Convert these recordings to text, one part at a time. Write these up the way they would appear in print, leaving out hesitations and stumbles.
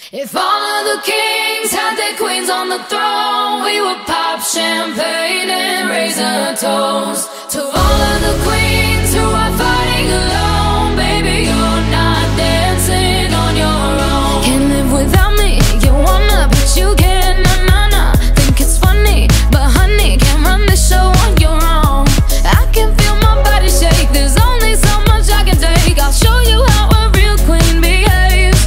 If all of the kings had their queens on the throne, we would pop champagne and raise a toast to all of the queens who are fighting alone. Baby, you're not dancing on your own. Can't live without me, you wanna, but you can't, nah. Think it's funny, but honey, can't run the show on your own. I can feel my body shake, there's only so much I can take. I'll show you how a real queen behaves.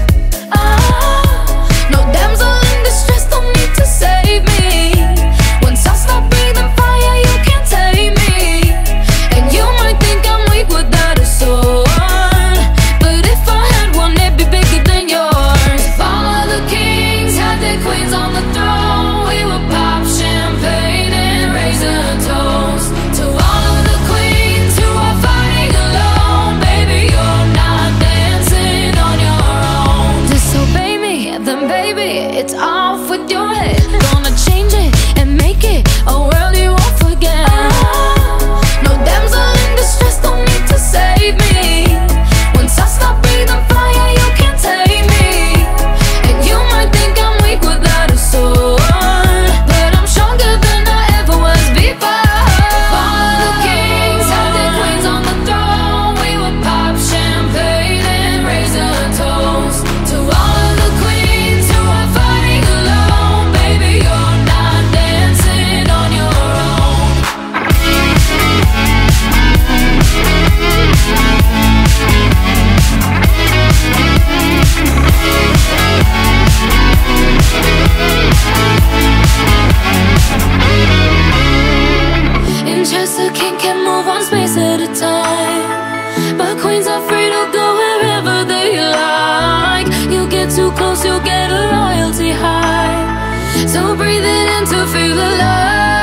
No damsel in distress, don't need to save me. Once I stop breathing fire, you can't tame me. And you might think I'm weak without a sword, but if I had one, it'd be bigger than yours. If all of the kings had their queens on the throne, we would pop champagne and raise a toast to all of the queens who are fighting alone. Baby, you're not dancing on your own. Disobey me, then baby, it's off with your head. Gonna change it and make it a world you won't forget. No damsel in distress, don't need to save me. Once I stop breathing fire, you can't tame me. And you might think I'm weak without a sword, but I'm stronger than I ever was before. If all of the kings had their queens on the throne, we would pop champagne and raise a toast to all of the queens who are fighting alone. Baby, you're not dancing on your own. In chess, a king can move one space at a time, but queens are free to go wherever they like. You get too close, you'll get a royalty high. So breathe it in to feel alive.